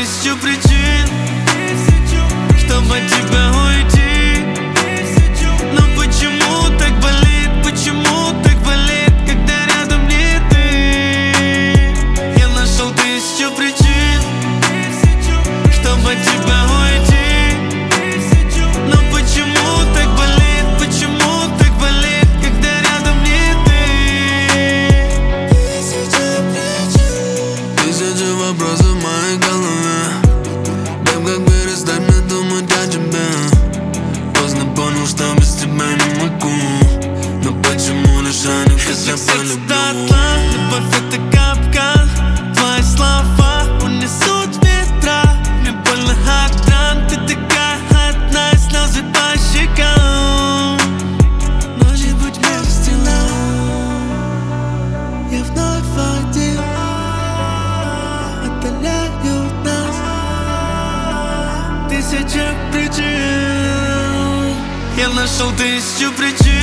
тысячу причин, чтобы от тебя уйти. Но почему так болит, почему так болит, когда рядом не ты? Я нашел тысячу причин, чтобы от тебя уйти. Но почему так болит, почему так болит, когда рядом не ты? Тысячи вопросов в моей голове. Бэб, как перестать мне думать о тебе? Поздно понял, что без тебя не могу. Но почему лишь они хотя полюблю? Любовь это капкан, твои слова унесут ветра. Мне больно от ран, ты такая одна, и слезы по щекам. Ночи будь вместе нам, я вновь один, отдаляют нас тысячи причин. Я нашел тысячу причин,